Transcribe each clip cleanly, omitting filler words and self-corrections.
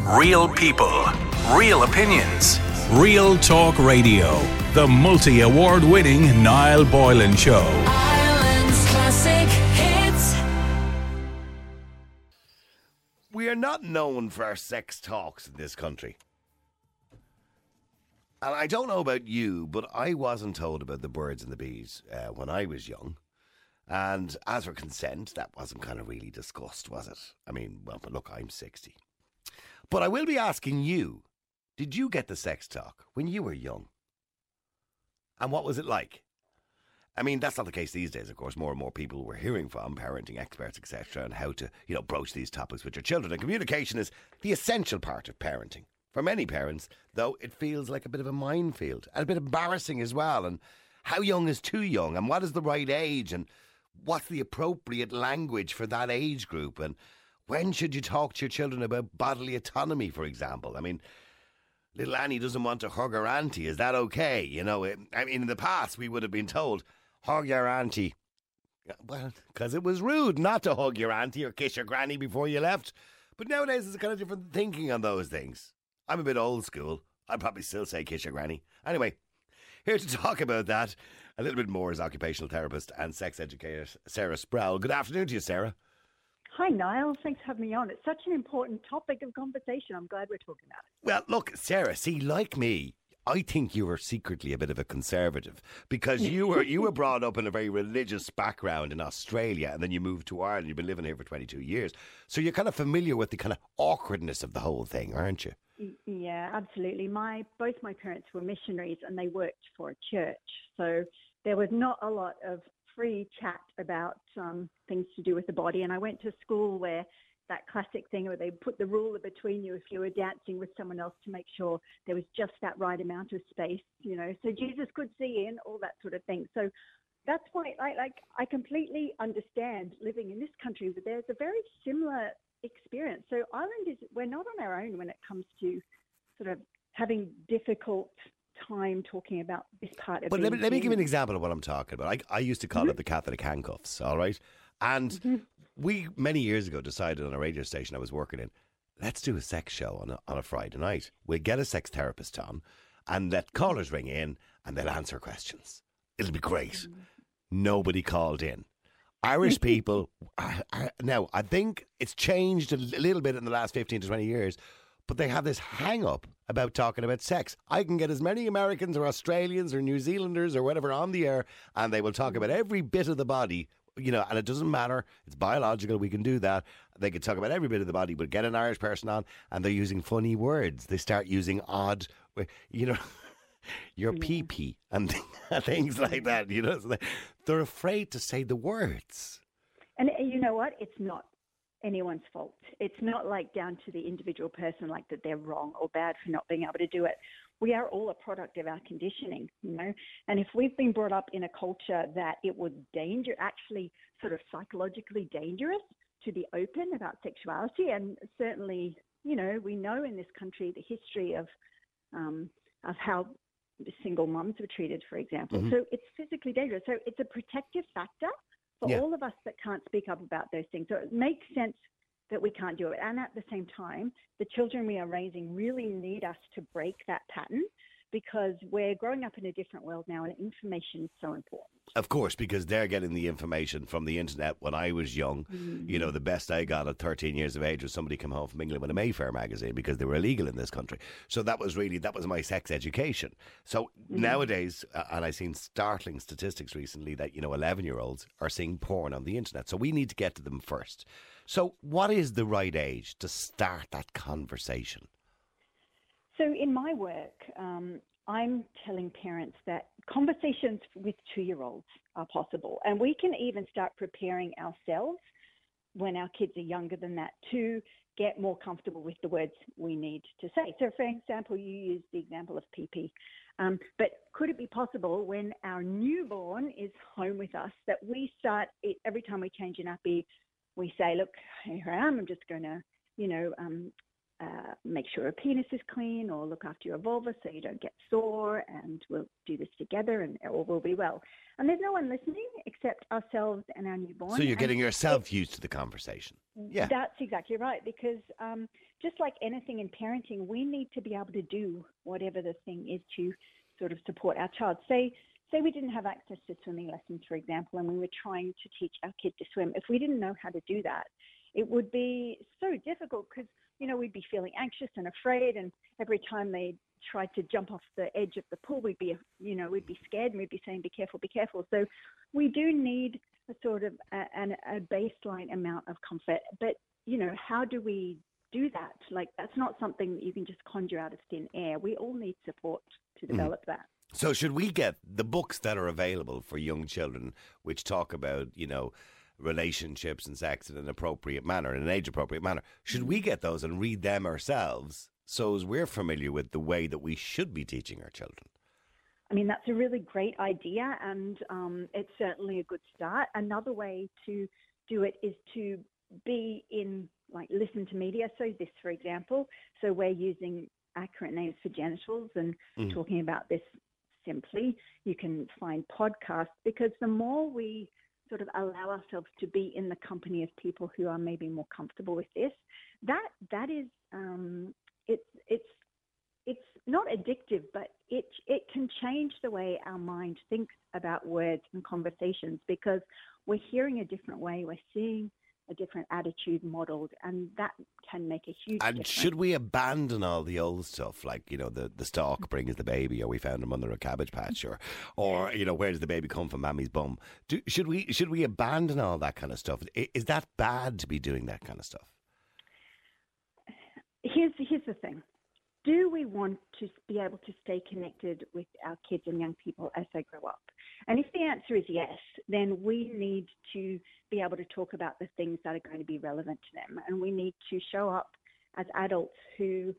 Real people, real opinions. Real Talk Radio. The multi-award winning Niall Boylan Show. Ireland's classic hits. We are not known for our sex talks in this country. And I don't know about you, but I wasn't told about the birds and the bees when I was young. And as for consent, that wasn't kind of really discussed, was it? I mean, well, but look, I'm 60. But I will be asking you, did you get the sex talk when you were young? And what was it like? I mean, that's not the case these days, of course. More and more people we're hearing from, parenting experts, etc., and how to, broach these topics with your children. And communication is the essential part of parenting. For many parents, though, it feels like a bit of a minefield and a bit embarrassing as well. And how young is too young? And what is the right age? And what's the appropriate language for that age group? And when should you talk to your children about bodily autonomy, for example? I mean, little Annie doesn't want to hug her auntie. Is that okay? In the past, we would have been told, hug your auntie. Well, because it was rude not to hug your auntie or kiss your granny before you left. But nowadays, there's a kind of different thinking on those things. I'm a bit old school. I'd probably still say kiss your granny. Anyway, here to talk about that a little bit more is occupational therapist and sex educator Sarah Sproul. Good afternoon to you, Sarah. Hi, Niall. Thanks for having me on. It's such an important topic of conversation. I'm glad we're talking about it. Well, look, Sarah, see, like me, I think you were secretly a bit of a conservative because you were brought up in a very religious background in Australia, and then you moved to Ireland. You've been living here for 22 years. So you're kind of familiar with the kind of awkwardness of the whole thing, aren't you? Yeah, absolutely. Both my parents were missionaries and they worked for a church. So there was not a lot of free chat about things to do with the body. And I went to school where that classic thing where they put the ruler between you if you were dancing with someone else to make sure there was just that right amount of space, so Jesus could see in, all that sort of thing. So that's why I completely understand living in this country, but there's a very similar experience. So Ireland we're not on our own when it comes to sort of having difficult time talking about this part of it. But let me give you an example of what I'm talking about. I used to call it the Catholic handcuffs, all right? And we, many years ago, decided on a radio station I was working in, let's do a sex show on a Friday night. We'll get a sex therapist on and let callers ring in and they'll answer questions. It'll be great. Nobody called in. Irish people, now, I think it's changed a little bit in the last 15 to 20 years, but they have this hang-up about talking about sex. I can get as many Americans or Australians or New Zealanders or whatever on the air, and they will talk about every bit of the body, and it doesn't matter. It's biological. We can do that. They can talk about every bit of the body, but get an Irish person on, and they're using funny words. They start using odd, your pee-pee and things like that, So they're afraid to say the words. And you know what? It's not anyone's fault. It's not like down to the individual person, like that they're wrong or bad for not being able to do it. We are all a product of our conditioning, And if we've been brought up in a culture that it was actually sort of psychologically dangerous to be open about sexuality, and certainly, we know in this country the history of how single mums were treated, for example. So it's physically dangerous. So it's a protective factor for all of us that can't speak up about those things. So it makes sense that we can't do it. And at the same time, the children we are raising really need us to break that pattern because we're growing up in a different world now and information is so important. Of course, because they're getting the information from the internet. When I was young, the best I got at 13 years of age was somebody come home from England with a Mayfair magazine because they were illegal in this country. So that was my sex education. So nowadays, and I've seen startling statistics recently that, 11-year-olds are seeing porn on the internet. So we need to get to them first. So what is the right age to start that conversation? So in my work, I'm telling parents that conversations with 2-year-olds are possible. And we can even start preparing ourselves when our kids are younger than that to get more comfortable with the words we need to say. So, for example, you used the example of pee-pee. But could it be possible when our newborn is home with us that we start, every time we change a nappy, we say, look, here I am, I'm just going to, make sure your penis is clean or look after your vulva so you don't get sore, and we'll do this together and all will be well. And there's no one listening except ourselves and our newborn. So you're getting yourself used to the conversation. Yeah. That's exactly right, because just like anything in parenting, we need to be able to do whatever the thing is to sort of support our child. Say we didn't have access to swimming lessons, for example, and we were trying to teach our kid to swim. If we didn't know how to do that, it would be so difficult because, we'd be feeling anxious and afraid. And every time they tried to jump off the edge of the pool, we'd be scared and we'd be saying, be careful, be careful. So we do need a sort of a baseline amount of comfort. But, how do we do that? Like, that's not something that you can just conjure out of thin air. We all need support to develop that. So should we get the books that are available for young children, which talk about, relationships and sex in an appropriate manner, in an age-appropriate manner, should we get those and read them ourselves so as we're familiar with the way that we should be teaching our children? I mean, that's a really great idea, and it's certainly a good start. Another way to do it is to be in, listen to media. So this, for example, so we're using accurate names for genitals and talking about this simply. You can find podcasts, because the more we sort of allow ourselves to be in the company of people who are maybe more comfortable with this, that is it's not addictive, but it can change the way our mind thinks about words and conversations, because we're hearing a different way, we're seeing a different attitude modeled, and that can make a huge difference. And should we abandon all the old stuff, like, the stalk brings the baby, or we found him under a cabbage patch, or where does the baby come from, Mammy's bum? Should we abandon all that kind of stuff? Is that bad to be doing that kind of stuff? Here's the thing. Do we want to be able to stay connected with our kids and young people as they grow up? And if the answer is yes, then we need to be able to talk about the things that are going to be relevant to them. And we need to show up as adults who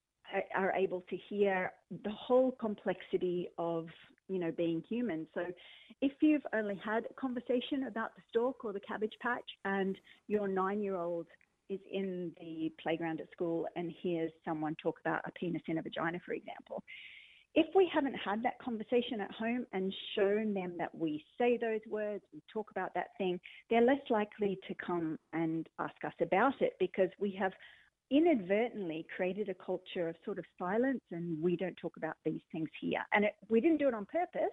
are able to hear the whole complexity of, being human. So if you've only had a conversation about the stalk or the cabbage patch, and your 9-year-old is in the playground at school and hears someone talk about a penis in a vagina, for example, if we haven't had that conversation at home and shown them that we say those words, we talk about that thing, they're less likely to come and ask us about it, because we have inadvertently created a culture of sort of silence, and we don't talk about these things here. And we didn't do it on purpose,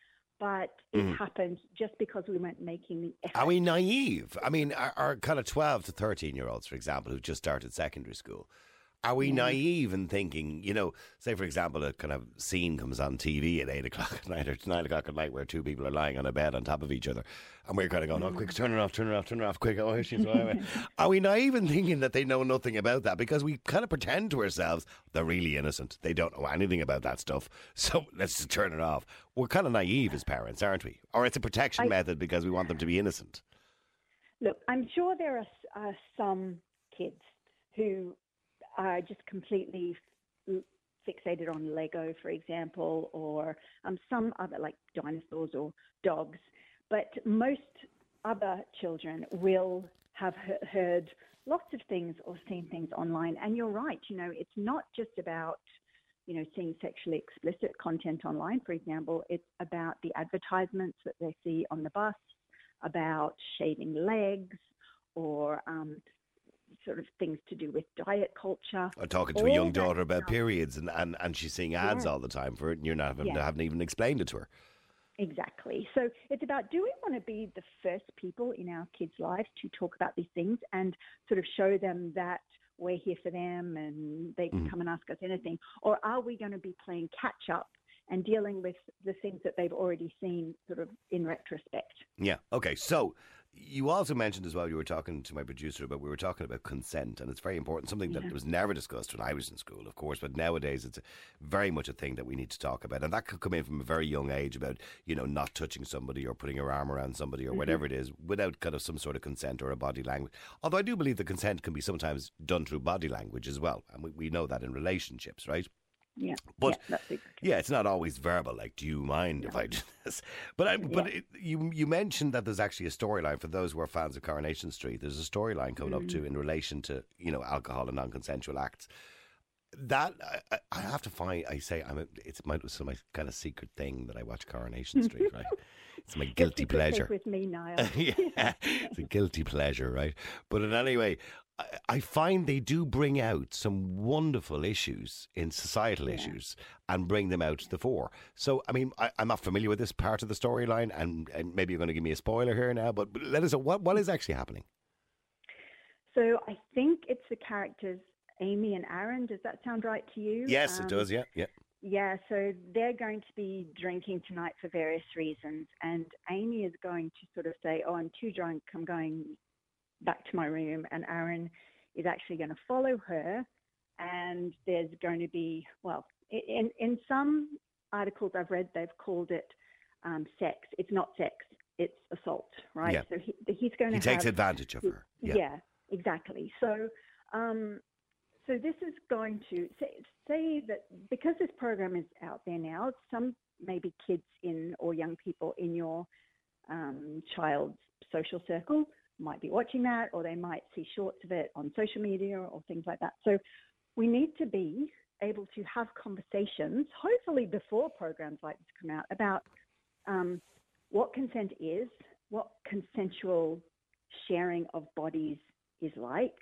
but it happened just because we weren't making the effort. Are we naive? I mean, our kind of 12 to 13-year-olds, for example, who've just started secondary school, are we naive in thinking, say, for example, a kind of scene comes on TV at 8 o'clock at night or 9 o'clock at night where two people are lying on a bed on top of each other, and we're kind of going, oh, quick, turn it off, quick, oh, she's Are we naive in thinking that they know nothing about that? Because we kind of pretend to ourselves they're really innocent. They don't know anything about that stuff, so let's just turn it off. We're kind of naive as parents, aren't we? Or it's a protection method because we want them to be innocent. Look, I'm sure there are some kids who are just completely fixated on Lego, for example, or some other, like dinosaurs or dogs. But most other children will have heard lots of things or seen things online. And you're right, it's not just about, seeing sexually explicit content online, for example. It's about the advertisements that they see on the bus, about shaving legs, or sort of things to do with diet culture. Or talking to a young daughter about periods, and she's seeing ads all the time for it, and you're not haven't even explained it to her. Exactly. So it's about, do we want to be the first people in our kids' lives to talk about these things and sort of show them that we're here for them and they can come and ask us anything? Or are we going to be playing catch up and dealing with the things that they've already seen sort of in retrospect? Yeah. Okay. So you also mentioned as well, you were talking to my producer we were talking about consent, and it's very important, something that was never discussed when I was in school, of course, but nowadays it's very much a thing that we need to talk about, and that could come in from a very young age about, not touching somebody or putting your arm around somebody or whatever it is without kind of some sort of consent or a body language. Although I do believe the consent can be sometimes done through body language as well, and we know that in relationships, right? Yeah, but that's exactly. It's not always verbal. Like, do you mind if I do this? But you mentioned that there's actually a storyline for those who are fans of Coronation Street. There's a storyline coming up too in relation to alcohol and non-consensual acts. That I have to find. It's my kind of secret thing that I watch Coronation Street. Right, it's my guilty pleasure. With me, Niall. Yeah, it's a guilty pleasure, right? But in any way, I find they do bring out some wonderful issues in societal issues and bring them out to the fore. So, I mean, I'm not familiar with this part of the storyline, and maybe you're going to give me a spoiler here now, but let us know what is actually happening. So I think it's the characters Amy and Aaron. Does that sound right to you? Yes, it does. Yeah. Yeah, so they're going to be drinking tonight for various reasons, and Amy is going to sort of say, "Oh, I'm too drunk. I'm going back to my room," and Aaron is actually going to follow her, and there's going to be, well, in some articles I've read, they've called it sex. It's not sex, it's assault, right? Yeah. So he's going to He takes advantage of her. Yeah, exactly. So so this is going to say that because this program is out there now, some maybe kids or young people in your child's social circle might be watching that, or they might see shorts of it on social media or things like that. So we need to be able to have conversations, hopefully before programs like this come out, about what consent is, what consensual sharing of bodies is like,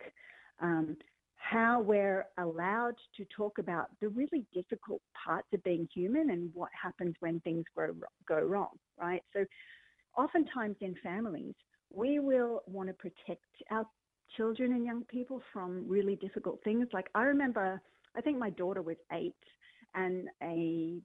how we're allowed to talk about the really difficult parts of being human and what happens when things go wrong, right? So oftentimes in families, we will want to protect our children and young people from really difficult things. Like I remember, I think my daughter was 8, and a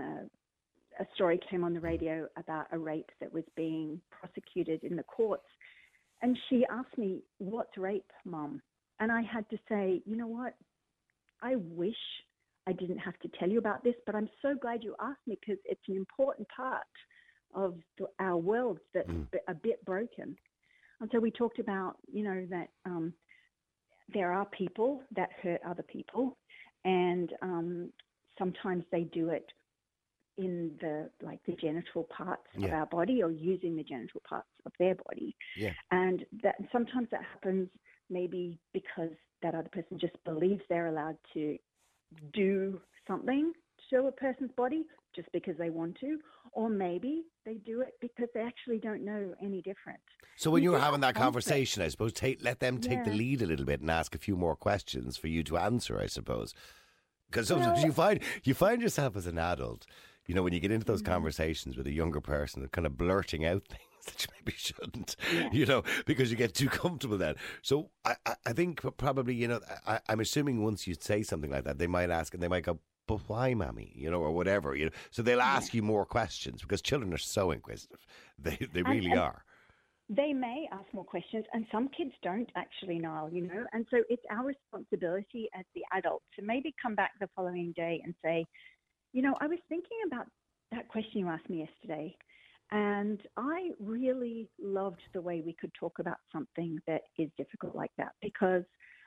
story came on the radio about a rape that was being prosecuted in the courts. And she asked me, "What's rape, Mum?" And I had to say, you know what? I wish I didn't have to tell you about this, but I'm so glad you asked me, because it's an important part of our world that's a bit broken. And so we talked about, that there are people that hurt other people, and sometimes they do it in the genital parts of our body, or using the genital parts of their body. Yeah. And that sometimes that happens maybe because that other person just believes they're allowed to do something to a person's body just because they want to, or maybe they do it because they actually don't know any different. So when you're having that conversation, I suppose, let them take the lead a little bit and ask a few more questions for you to answer, I suppose. Because sometimes you find yourself as an adult, when you get into those conversations with a younger person, they're kind of blurting out things that you maybe shouldn't, because you get too comfortable then. So I think probably, I'm assuming once you say something like that, they might ask and they might go, "But why, Mommy?" or whatever. So they'll ask you more questions, because children are so inquisitive. They really are. They may ask more questions, and some kids don't actually, Niall, And so it's our responsibility as the adults to maybe come back the following day and say, I was thinking about that question you asked me yesterday, and I really loved the way we could talk about something that is difficult like that, because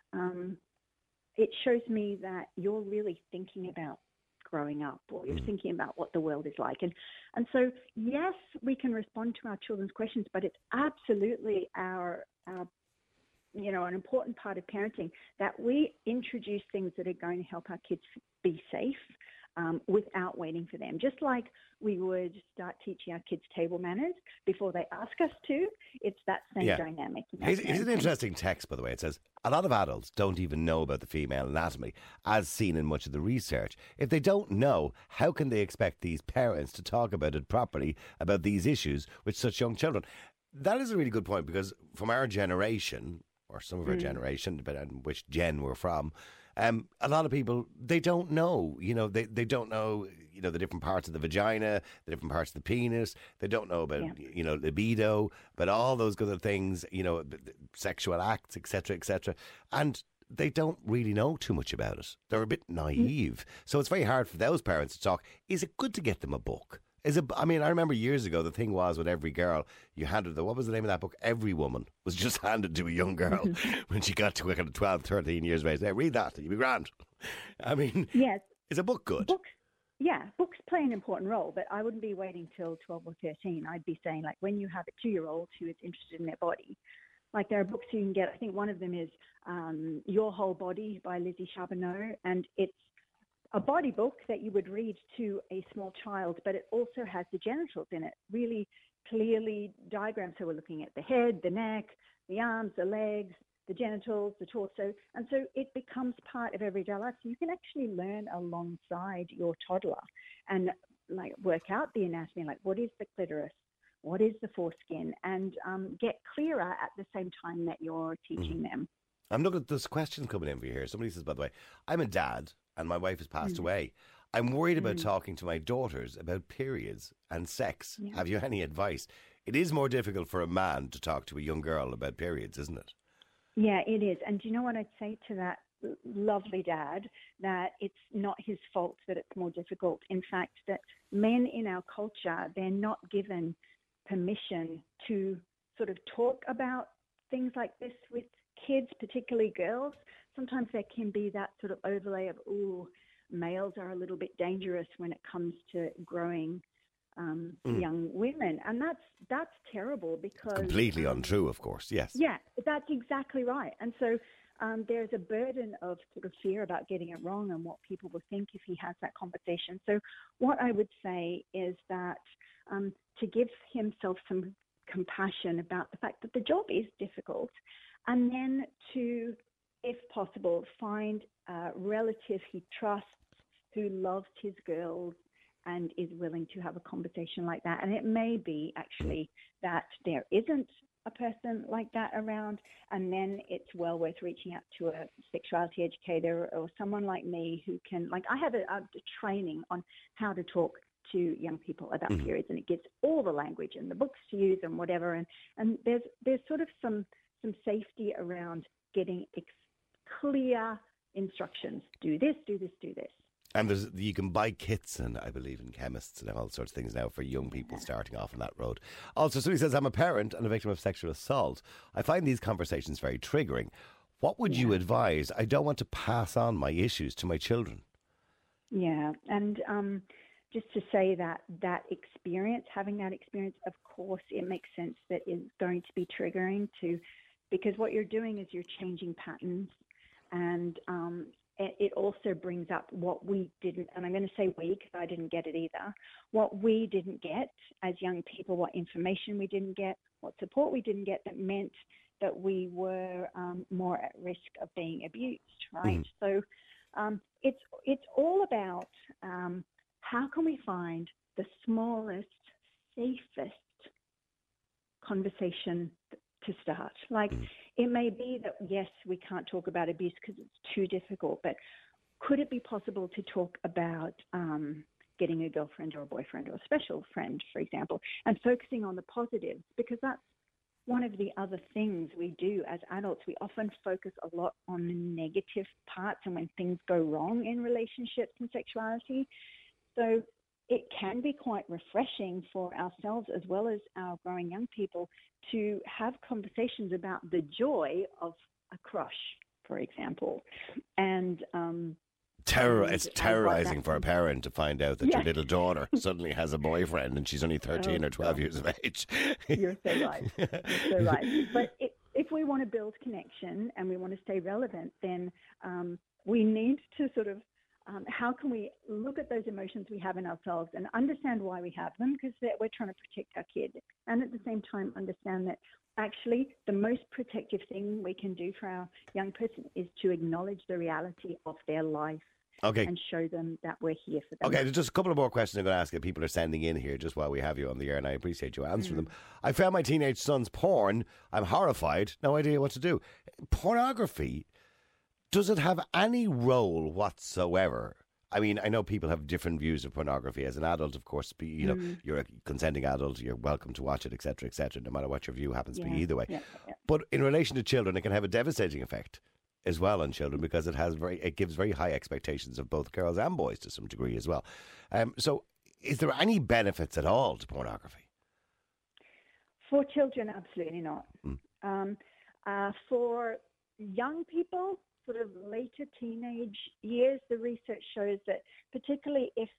it shows me that you're really thinking about growing up, or you're thinking about what the world is like. And so, yes, we can respond to our children's questions, but it's absolutely our an important part of parenting that we introduce things that are going to help our kids be safe, without waiting for them. Just like we would start teaching our kids table manners before they ask us to, it's that same dynamic. Here's an interesting text, by the way. It says, a lot of adults don't even know about the female anatomy, as seen in much of the research. If they don't know, how can they expect these parents to talk about it properly, about these issues with such young children? That is a really good point, because from our generation, or some of our generation, depending on which gen we're from, a lot of people, they don't know, they don't know, the different parts of the vagina, the different parts of the penis. They don't know about, libido, but all those other things, sexual acts, etc., etc. And they don't really know too much about it. They're a bit naive. So it's very hard for those parents to talk. Is it good to get them a book? I remember years ago, the thing was with every girl, you handed what was the name of that book? Every Woman was just handed to a young girl when she got to kind of 12, 13 years of age. Hey, read that, you'll be grand. Yes. Is a book good? Books play an important role, but I wouldn't be waiting till 12 or 13. I'd be saying, like, when you have a 2-year-old who is interested in their body, like there are books you can get. I think one of them is Your Whole Body by Lizzie Charbonneau, and it's a body book that you would read to a small child, but it also has the genitals in it, really clearly diagrammed. So we're looking at the head, the neck, the arms, the legs, the genitals, the torso, and so it becomes part of everyday life. So you can actually learn alongside your toddler and like work out the anatomy, like what is the clitoris, what is the foreskin, and get clearer at the same time that you're teaching them. I'm looking at this question coming in for you here. Somebody says, by the way, I'm a dad and my wife has passed away. I'm worried about talking to my daughters about periods and sex. Yeah. Have you any advice? It is more difficult for a man to talk to a young girl about periods, isn't it? Yeah, it is. And do you know what I'd say to that lovely dad? That it's not his fault that it's more difficult. In fact, that men in our culture, they're not given permission to sort of talk about things like this with kids, particularly girls. Sometimes there can be that sort of overlay of, ooh, males are a little bit dangerous when it comes to growing young women. And that's terrible because... Completely untrue, of course, yes. Yeah, that's exactly right. And so there's a burden of sort of fear about getting it wrong and what people will think if he has that conversation. So what I would say is that to give himself some compassion about the fact that the job is difficult, and then to, if possible, find a relative he trusts who loves his girls and is willing to have a conversation like that. And it may be actually that there isn't a person like that around, and then it's well worth reaching out to a sexuality educator or someone like me who can, like, I have a training on how to talk to young people about periods, and it gives all the language and the books to use and whatever. And there's sort of some safety around getting clear instructions. Do this, do this, do this. And you can buy kits, and I believe in chemists and all sorts of things now for young people starting off on that road. Also, somebody says, I'm a parent and a victim of sexual assault. I find these conversations very triggering. What would you advise? I don't want to pass on my issues to my children. Yeah, and just to say that having that experience, of course, it makes sense that it's going to be triggering because what you're doing is you're changing patterns, and it also brings up what we didn't, and I'm going to say we because I didn't get it either, what we didn't get as young people, what information we didn't get, what support we didn't get that meant that we were more at risk of being abused, right? So it's all about how can we find the smallest, safest conversation to start. Like, it may be that, yes, we can't talk about abuse because it's too difficult, but could it be possible to talk about getting a girlfriend or a boyfriend or a special friend, for example, and focusing on the positives? Because that's one of the other things we do as adults. We often focus a lot on the negative parts and when things go wrong in relationships and sexuality. So it can be quite refreshing for ourselves as well as our growing young people to have conversations about the joy of a crush, for example. And it's terrorizing for a parent to find out that your little daughter suddenly has a boyfriend and she's only 13 or 12 years of age. You're so right. You're so right. But if we want to build connection and we want to stay relevant, then we need to sort of how can we look at those emotions we have in ourselves and understand why we have them, because we're trying to protect our kid, and at the same time understand that actually the most protective thing we can do for our young person is to acknowledge the reality of their life. Okay. And show them that we're here for them. Okay, there's just a couple of more questions I'm going to ask that people are sending in here just while we have you on the air, and I appreciate you answering them. I found my teenage son's porn. I'm horrified. No idea what to do. Pornography, does it have any role whatsoever? I mean, I know people have different views of pornography. As an adult, of course, you're a consenting adult, you're welcome to watch it, etc., no matter what your view happens to be either way. Yeah. But in relation to children, it can have a devastating effect as well on children because it gives very high expectations of both girls and boys to some degree as well. So is there any benefits at all to pornography? For children, absolutely not. For young people, sort of later teenage years, the research shows that particularly if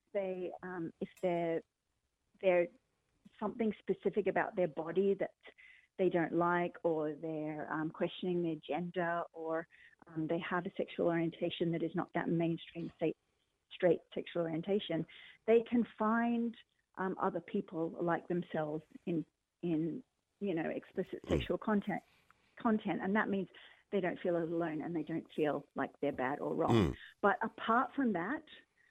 they're something specific about their body that they don't like, or they're questioning their gender, or they have a sexual orientation that is not that mainstream straight sexual orientation, they can find other people like themselves in explicit sexual content, and that means they don't feel alone and they don't feel like they're bad or wrong. But apart from that,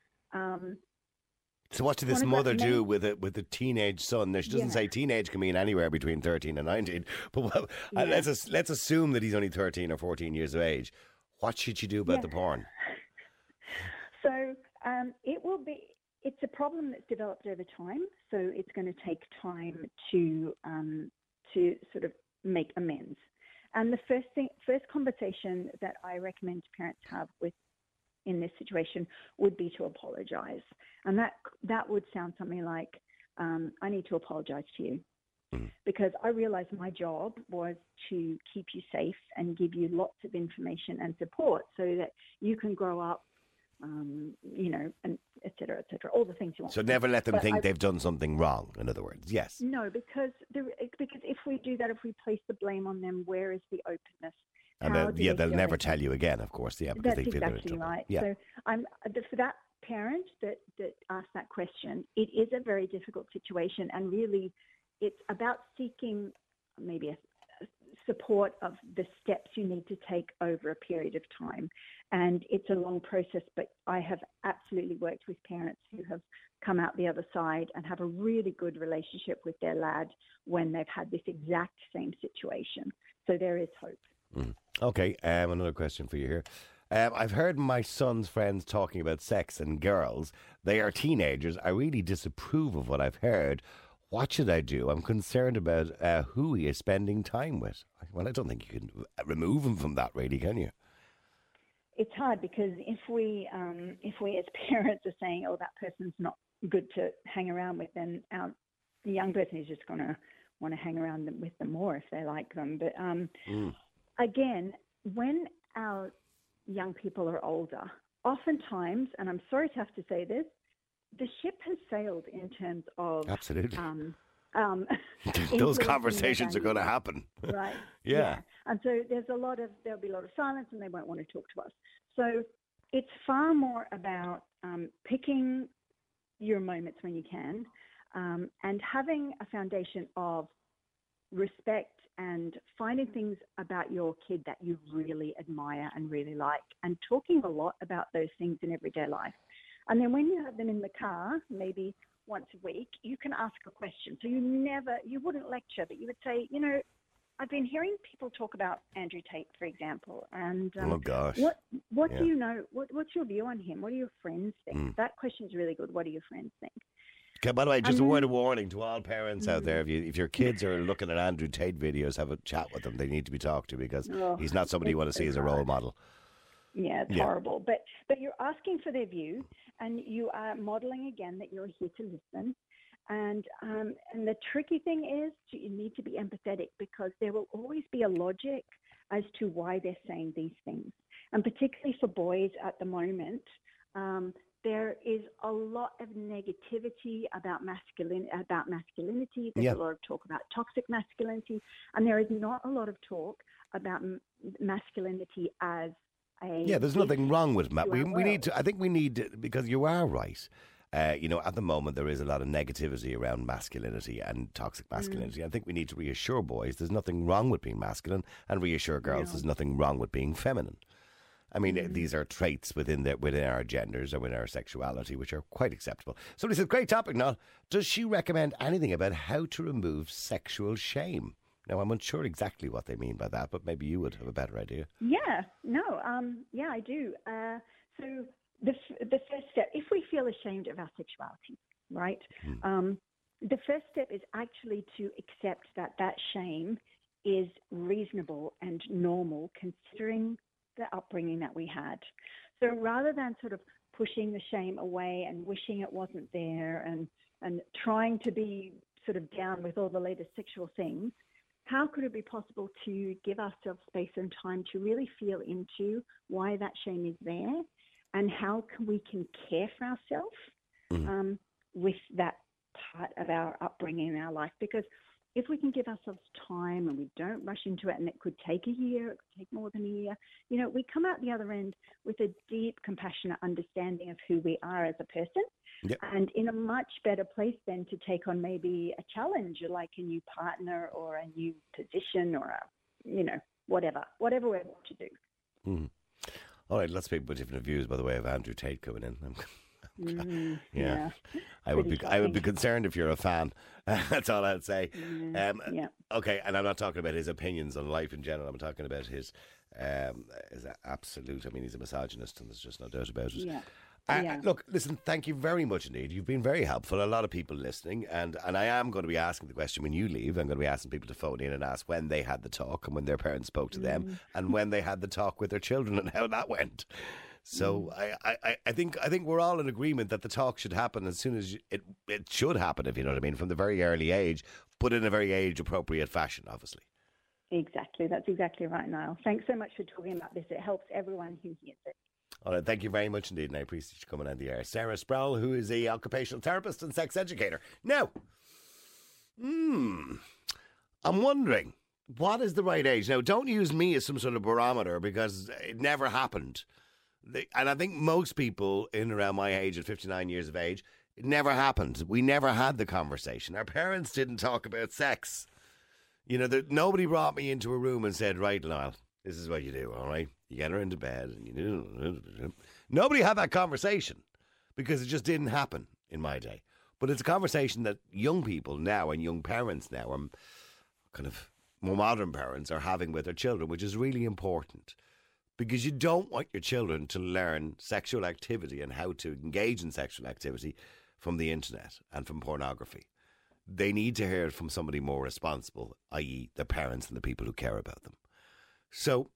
so what did this mother do with a teenage son? Now, she doesn't say teenage can mean anywhere between 13 and 19, but let's assume that he's only 13 or 14 years of age. What should she do about the porn? So it's a problem that's developed over time, so it's going to take time to sort of make amends. And the first conversation that I recommend parents have in this situation would be to apologize. And that would sound something like, I need to apologize to you because I realized my job was to keep you safe and give you lots of information and support so that you can grow up, and et cetera, all the things you want. So never let them think they've done something wrong, in other words. Yes. No, because if we do that, if we place the blame on them, where is the openness? And they'll never tell you again, of course. Yeah, because that's they feel exactly they're right. Yeah. So for that parent that asked that question, it is a very difficult situation, and really, it's about seeking maybe a support of the steps you need to take over a period of time. And it's a long process, but I have absolutely worked with parents who have come out the other side and have a really good relationship with their lad when they've had this exact same situation. So there is hope. Okay, another question for you here. I've heard my son's friends talking about sex and girls. They are teenagers. I really disapprove of what I've heard. What should I do? I'm concerned about who he is spending time with. Well, I don't think you can remove him from that, really, can you? It's hard because if we as parents are saying, oh, that person's not good to hang around with, then our young person is just going to want to hang around with them more if they like them. But again, when our young people are older, oftentimes, and I'm sorry to have to say this, the ship has sailed in terms of absolutely. Those conversations are going to happen, right? Yeah. And so there'll be a lot of silence, and they won't want to talk to us. So it's far more about picking your moments when you can, and having a foundation of respect and finding things about your kid that you really admire and really like, and talking a lot about those things in everyday life. And then when you have them in the car, maybe once a week, you can ask a question. So you wouldn't lecture, but you would say, I've been hearing people talk about Andrew Tate, for example. And oh gosh, what do you know? What's your view on him? What do your friends think? That question's really good. What do your friends think? Okay, by the way, just a word of warning to all parents out there: if your kids are looking at Andrew Tate videos, have a chat with them. They need to be talked to because he's not somebody you want to see as a role model. Yeah, it's horrible. But you're asking for their view, and you are modeling again that you're here to listen. And the tricky thing is you need to be empathetic because there will always be a logic as to why they're saying these things. And particularly for boys at the moment, there is a lot of negativity about masculinity. There's a lot of talk about toxic masculinity, and there is not a lot of talk about masculinity as there's nothing wrong with Matt. We need to. I think we need to, because you are right. At the moment there is a lot of negativity around masculinity and toxic masculinity. I think we need to reassure boys there's nothing wrong with being masculine, and reassure girls there's nothing wrong with being feminine. I mean, these are traits within our genders or within our sexuality which are quite acceptable. Somebody says, great topic, Noel. Does she recommend anything about how to remove sexual shame? Now, I'm unsure exactly what they mean by that, but maybe you would have a better idea. I do. So the first step, if we feel ashamed of our sexuality, right, the first step is actually to accept that shame is reasonable and normal considering the upbringing that we had. So rather than sort of pushing the shame away and wishing it wasn't there and trying to be sort of down with all the latest sexual things, how could it be possible to give ourselves space and time to really feel into why that shame is there and how we can care for ourselves with that part of our upbringing in our life? Because if we can give ourselves time and we don't rush into it, and it could take a year, it could take more than a year, we come out the other end with a deep, compassionate understanding of who we are as a person. Yep. And in a much better place then to take on maybe a challenge like a new partner or a new position or whatever we want to do. Mm. All right, lots of people with different views, by the way, of Andrew Tate coming in. Yeah. I would be concerned if you're a fan. That's all I'd say. Okay, and I'm not talking about his opinions on life in general. I'm talking about his absolute. I mean, he's a misogynist, and there's just no doubt about it. Look, listen, thank you very much indeed. You've been very helpful. A lot of people listening, and I am going to be asking the question when you leave. I'm going to be asking people to phone in and ask when they had the talk and when their parents spoke to them and when they had the talk with their children and how that went. So I think we're all in agreement that the talk should happen as soon as it should happen, if you know what I mean, from the very early age, but in a very age-appropriate fashion, obviously. Exactly. That's exactly right, Niall. Thanks so much for talking about this. It helps everyone who hears it. All right, thank you very much indeed, and I appreciate you coming on the air. Sarah Sproul, who is a occupational therapist and sex educator. Now, I'm wondering, what is the right age? Now, don't use me as some sort of barometer because it never happened. And I think most people in and around my age, at 59 years of age, it never happened. We never had the conversation. Our parents didn't talk about sex. You know, nobody brought me into a room and said, right, Niall, this is what you do, all right? You get her into bed and you do. Nobody had that conversation because it just didn't happen in my day. But it's a conversation that young people now and young parents now, kind of more modern parents, are having with their children, which is really important. Because you don't want your children to learn sexual activity and how to engage in sexual activity from the internet and from pornography. They need to hear it from somebody more responsible, i.e. their parents and the people who care about them. So,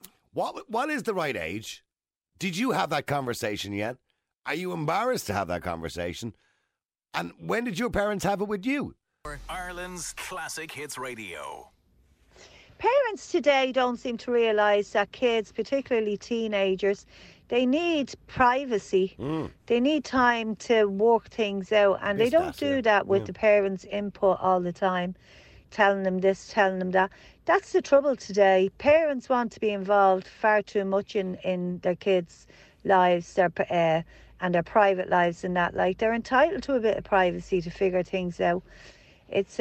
what is the right age? Did you have that conversation yet? Are you embarrassed to have that conversation? And when did your parents have it with you? Ireland's Classic Hits Radio. Parents today don't seem to realise that kids, particularly teenagers, they need privacy. They need time to work things out, and they don't do that with the parents' input all the time, telling them this, telling them that. That's the trouble today. Parents want to be involved far too much in their kids' lives, and their private lives and that. Like, they're entitled to a bit of privacy to figure things out. It's,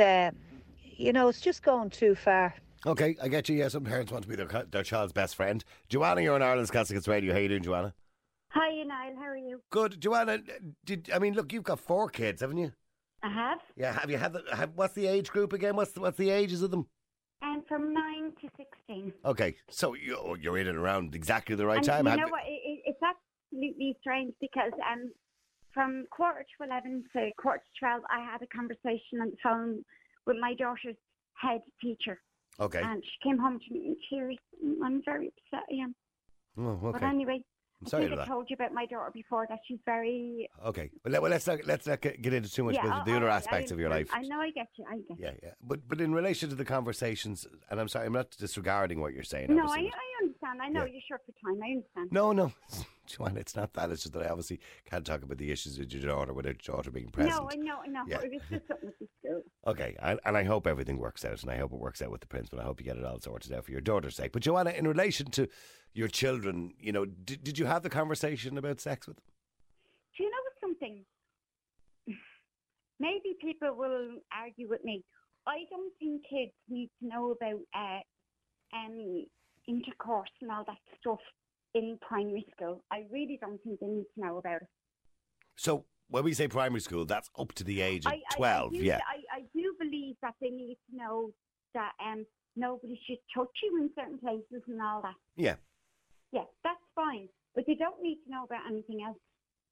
it's just going too far. Okay, I get you. Yeah, some parents want to be their child's best friend. Joanna, you're on Ireland's Classic Hits Radio. How you doing, Joanna? Hi, Niall. How are you? Good. Joanna, look, you've got 4 kids, haven't you? I have. Yeah, have you had what's the age group again? What's the ages of them? From 9 to 16. Okay, so you're in and around exactly the right time. You know what? It's absolutely strange because from 11:15 to 12:15, I had a conversation on the phone with my daughter's head teacher. Okay. And she came home to me in tears. I'm very upset I am. Oh, okay. But anyway, I'm sorry I think I told you about my daughter before, that she's very... Okay. Well, let's not get into too much about the other aspects of your life. I know, I get you. Yeah. But in relation to the conversations, and I'm sorry, I'm not disregarding what you're saying. No, I understand. I know you're short for time. I understand. No. Joanna, it's not that. It's just that I obviously can't talk about the issues with your daughter without your daughter being present. No. Yeah. It was just something with the school. Okay, and I hope everything works out, and I hope it works out with the principal. I hope you get it all sorted out for your daughter's sake. But Joanna, in relation to your children, did you have the conversation about sex with them? Do you know something? Maybe people will argue with me. I don't think kids need to know about intercourse and all that stuff in primary school. I really don't think they need to know about it. So when we say primary school, that's up to the age of 12, yeah. I do believe that they need to know that nobody should touch you in certain places and all that. Yeah. Yeah, that's fine. But they don't need to know about anything else.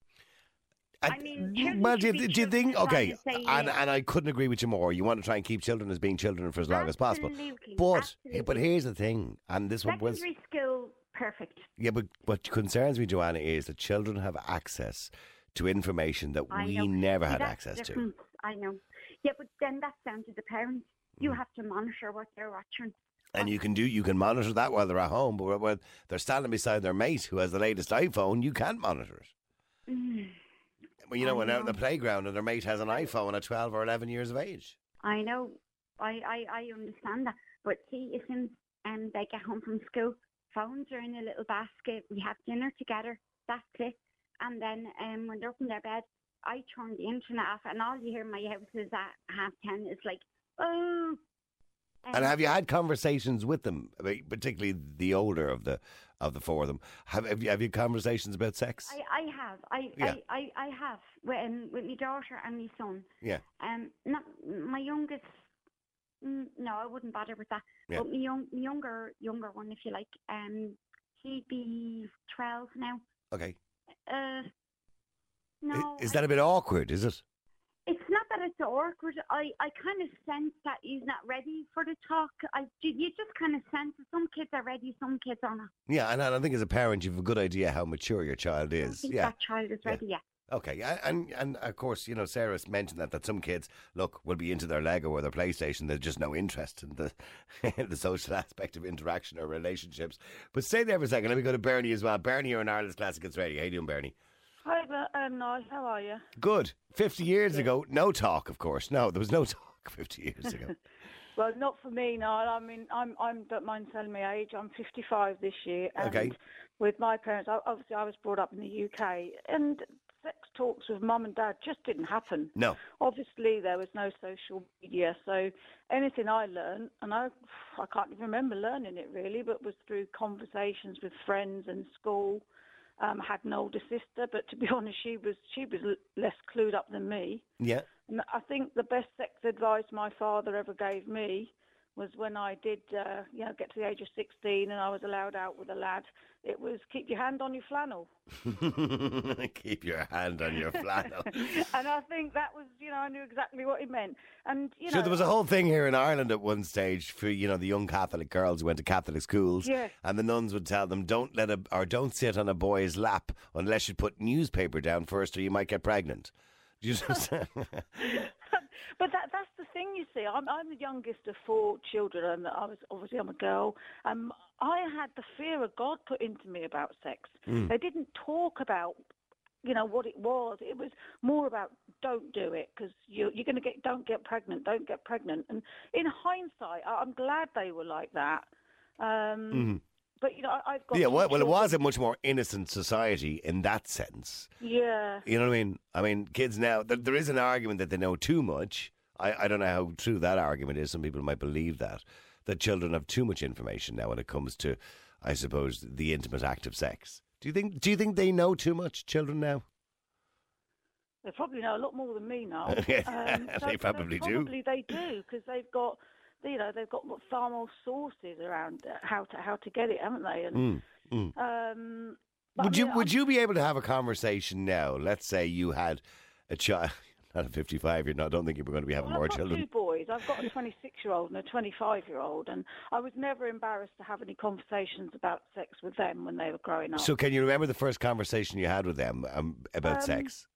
Do you think? Okay, and I couldn't agree with you more. You want to try and keep children as being children for as long as possible. But here's the thing, and this one was secondary school, perfect. Yeah, but what concerns me, Joanna, is that children have access to information that we never had access to. I know. Yeah, but then that's down to the parents. You have to monitor what they're watching. And you can monitor that while they're at home, but when they're standing beside their mate who has the latest iPhone, you can't monitor it. Well, when out in the playground and their mate has an iPhone at 12 or 11 years of age. I know. I understand that. But see, as soon as they get home from school, phones are in a little basket. We have dinner together. That's it. And then when they're up in their bed, I turn the internet off, and all you hear in my house is at 10:30. It's like, oh. And have you had conversations with them, particularly the older of the four of them? Have you conversations about sex? I have. I have with my daughter and my son. Yeah. Not my youngest. No, I wouldn't bother with that. Yeah. But my younger one, if you like, he'd be 12 now. Okay. No. Is that a bit awkward? Is it? It's not that it's awkward. I kind of sense that he's not ready for the talk. You just kind of sense that some kids are ready, some kids are not. Yeah, and I think as a parent, you have a good idea how mature your child is. I think that child is ready, yeah. Okay, and of course, Sarah's mentioned that some kids, look, will be into their Lego or their PlayStation. There's just no interest in the the social aspect of interaction or relationships. But stay there for a second. Let me go to Bernie as well. Bernie, you're in Ireland's Classic Hits Radio. How you doing, Bernie? Hi, Niall. How are you? Good. 50 years ago, no talk, of course. No, there was no talk 50 years ago. Well, not for me, Niall. I mean, don't mind telling my age. I'm 55 this year. And Okay. with my parents, obviously I was brought up in the UK, and sex talks with mum and dad just didn't happen. No. Obviously, there was no social media, so anything I learned, and I can't even remember learning it really, but was through conversations with friends and school. Had an older sister, but to be honest, she was less clued up than me. Yeah. And I think the best sex advice my father ever gave me was when I did, get to the age of 16 and I was allowed out with a lad. It was keep your hand on your flannel. Keep your hand on your flannel. And I think that was, I knew exactly what he meant. And So there was a whole thing here in Ireland at one stage for, the young Catholic girls who went to Catholic schools. Yeah. And the nuns would tell them, don't sit on a boy's lap unless you put newspaper down first or you might get pregnant. Do you understand? But that's the thing, you see. I'm the youngest of 4 children, and I'm a girl. I had the fear of God put into me about sex. They didn't talk about, what it was. It was more about don't do it because you're going to don't get pregnant. And in hindsight, I'm glad they were like that. But, I've got... Yeah, well, it was a much more innocent society in that sense. Yeah. You know what I mean? I mean, kids now, there is an argument that they know too much. I don't know how true that argument is. Some people might believe that children have too much information now when it comes to, I suppose, the intimate act of sex. Do you think they know too much, children now? They probably know a lot more than me now. They probably do. Probably they do, because they've got far more sources around how to get it, haven't they? And would you be able to have a conversation now? Let's say you had a child. Not at 55, I don't think you were going to be having more children. I've got 2 boys. I've got a 26-year-old and a 25-year-old, and I was never embarrassed to have any conversations about sex with them when they were growing up. So can you remember the first conversation you had with them about sex?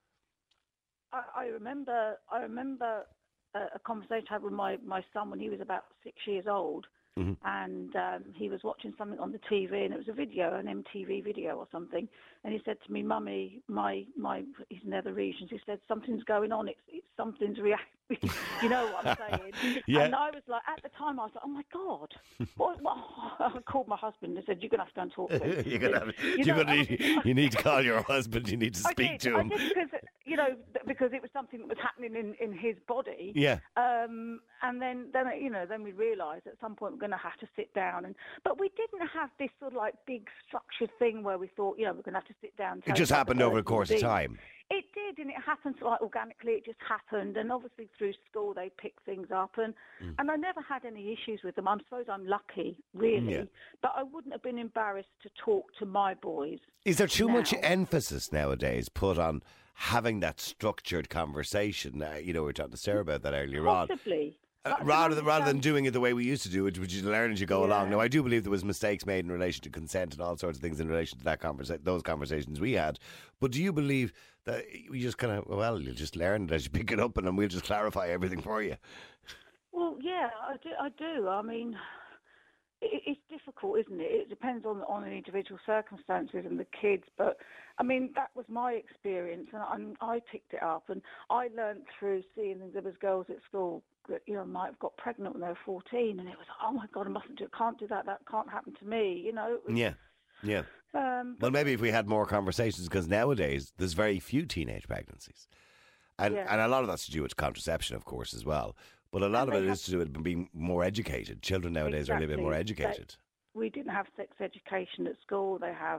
I remember a conversation I had with my son when he was about 6 years old. And he was watching something on the TV, and it was a video, an MTV video or something. And he said to me, "Mummy, he's in other regions. He said something's going on. It's something's reacting. You know what I'm saying?" Yeah. And I was like, at the time, I was like, "Oh my God!" What? I called my husband and said, "You're gonna have to go and talk to him." You need to call your husband. You need to speak to him. I did because it was something that was happening in his body. Yeah. And then we realised at some point we're going to have to sit down, but we didn't have this sort of like big structured thing where we thought, we're going to have to sit down. It just happened over the course of time. It did, and it happened like organically. It just happened, and obviously through school they picked things up, and I never had any issues with them. I suppose I'm lucky, really, but I wouldn't have been embarrassed to talk to my boys. Is there too much emphasis nowadays put on having that structured conversation? We were talking to Sarah about that earlier on. Possibly. Rather than doing it the way we used to do it, which is learn as you go along. Now, I do believe there was mistakes made in relation to consent and all sorts of things in relation to that those conversations we had. But do you believe that we just kind of, you'll just learn it as you pick it up, and then we'll just clarify everything for you? Well, yeah, I do. I mean, it's difficult, isn't it? It depends on the individual circumstances and the kids. But, I mean, that was my experience, and I picked it up. And I learned through seeing there was girls at school that, might have got pregnant when they were 14, and it was, oh, my God, I mustn't do it. Can't do that. That can't happen to me, Yeah. Well, maybe if we had more conversations, because nowadays there's very few teenage pregnancies. And a lot of that's to do with contraception, of course, as well. But a lot And of they it is to do with being more educated. Children nowadays are a little bit more educated. We didn't have sex education at school. They have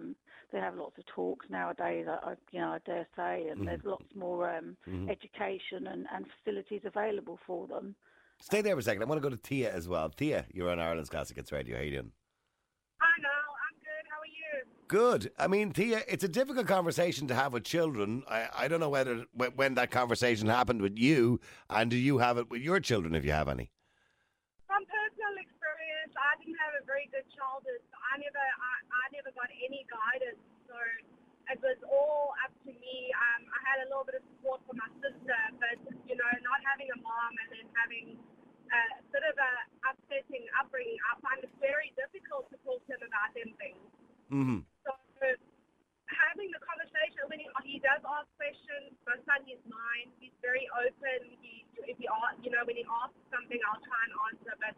lots of talks nowadays. I dare say, and there's lots more education and facilities available for them. Stay there for a second. I want to go to Tia as well. Tia, you're on Ireland's Classic Hits Radio. How you doing? Hi, Niall. I'm good. How are you? Good. I mean, Tia, it's a difficult conversation to have with children. I don't know when that conversation happened with you, and do you have it with your children if you have any? From personal experience, I didn't have a very good childhood. So I never got any guidance. So it was all up to me. I had a little bit of support from my sister, but not having a mom and then having a bit of a upsetting upbringing, I find it very difficult to talk to him about them things. Mm-hmm. So having the conversation when he does ask questions, my son is 9. He's very open. When he asks something, I'll try and answer. But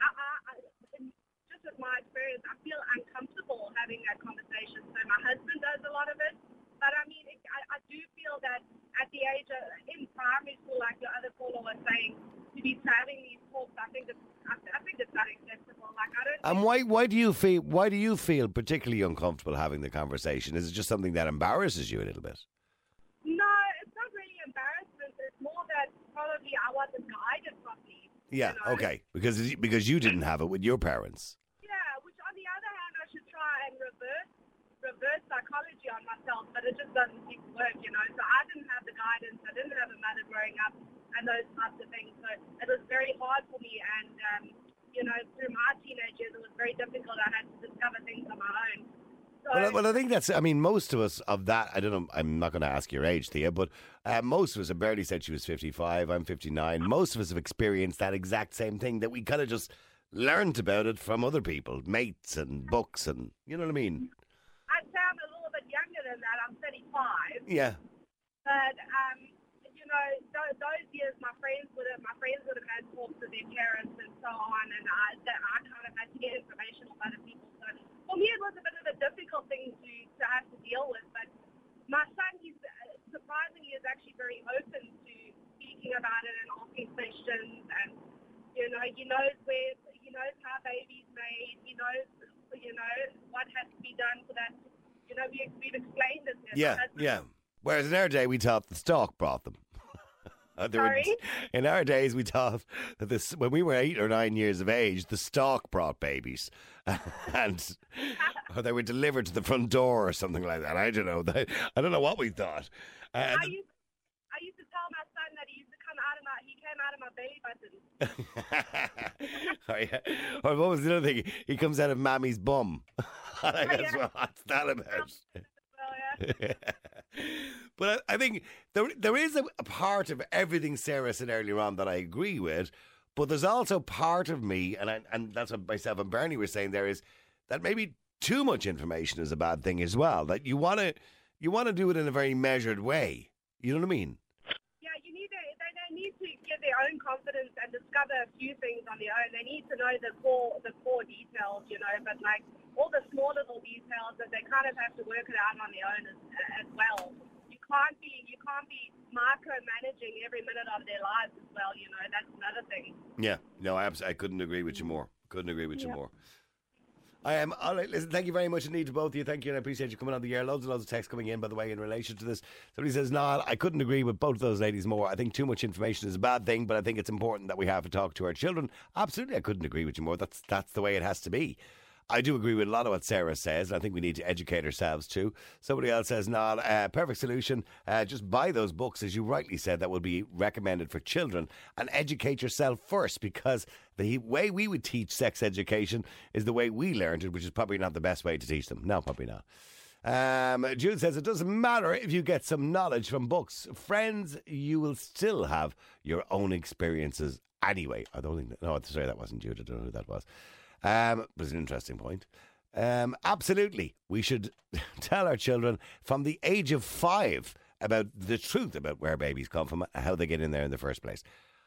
just with my experience, I feel uncomfortable having that conversation. So my husband does a lot of it. But I mean, I do feel that at the age of in primary school, like the other caller was saying, to be having these talks, I think it's unacceptable. Like I don't. And why do you feel particularly uncomfortable having the conversation? Is it just something that embarrasses you a little bit? No, it's not really embarrassment. It's more that probably I wasn't guided properly. Yeah. Okay. Because you didn't have it with your parents. Yeah. Which on the other hand, I should try and reverse psychology on myself, but it just doesn't seem to work. So I didn't have the guidance. I didn't have a mother growing up, and those types of things. So it was very hard for me, and through my teenage years, it was very difficult. I had to discover things on my own. So, well, I think most of us of that, I don't know, I'm not going to ask your age, Thea, but most of us, Bertie said she was 55, I'm 59, most of us have experienced that exact same thing, that we kind of just learned about it from other people, mates and books, and you know what I mean? I'd say I'm a little bit younger than that. I'm 35. Yeah. But, those years, my friends would have had talks with their parents and so on, and I kind of had to get information from other people. So for me, it was a bit of a difficult thing to have to deal with. But my son, he's surprisingly is actually very open to speaking about it and asking questions, and he knows how baby's made. He knows what has to be done for that. We've explained it. Yeah. Whereas in our day, we thought the stork brought them. Sorry? In our days, we thought that when we were 8 or 9 years of age, the stork brought babies, and or they were delivered to the front door or something like that. I don't know. I don't know what we thought. I used to tell my son that he came out of my belly button. Or what was the other thing? He comes out of Mammy's bum. What's that about? Well, yeah. But I think there is a part of everything Sarah said earlier on that I agree with, but there's also part of me, and that's what myself and Bernie were saying there, is that maybe too much information is a bad thing as well. That you want to do it in a very measured way. You know what I mean? Yeah, they need to get their own confidence and discover a few things on their own. They need to know the core details, but like all the small little details that they kind of have to work it out on their own as well. You can't be micromanaging every minute of their lives as well. That's another thing. Yeah, no, I couldn't agree with you more. You more. I am. All right, listen, thank you very much indeed to both of you. Thank you, and I appreciate you coming on the air. Loads and loads of texts coming in, by the way, in relation to this. Somebody says, "No, I couldn't agree with both of those ladies more. I think too much information is a bad thing, but I think it's important that we have to talk to our children." Absolutely, I couldn't agree with you more. That's the way it has to be. I do agree with a lot of what Sarah says. I think we need to educate ourselves too. Somebody else says, "No, perfect solution. Just buy those books, as you rightly said, that would be recommended for children, and educate yourself first, because the way we would teach sex education is the way we learned it, which is probably not the best way to teach them. No, probably not." Jude says, "It doesn't matter if you get some knowledge from books. Friends, you will still have your own experiences anyway." I don't think sorry, that wasn't Jude. I don't know who that was. It was an interesting point. Absolutely, we should tell our children from the age of 5 about the truth about where babies come from and how they get in there in the first place.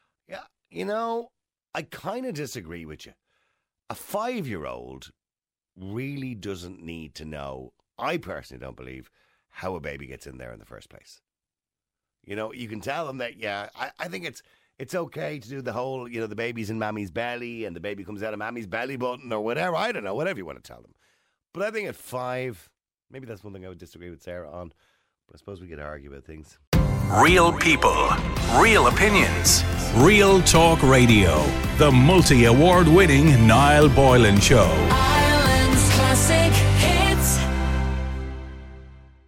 Yeah, I kind of disagree with you. A 5-year-old really doesn't need to know, I personally don't believe, how a baby gets in there in the first place. You can tell them that, I think it's it's okay to do the whole, you know, the baby's in mammy's belly and the baby comes out of mammy's belly button or whatever. I don't know, whatever you want to tell them. But I think at 5, maybe that's one thing I would disagree with Sarah on. But I suppose we could argue about things. Real people, real opinions, Real Talk Radio. The multi-award winning Niall Boylan Show.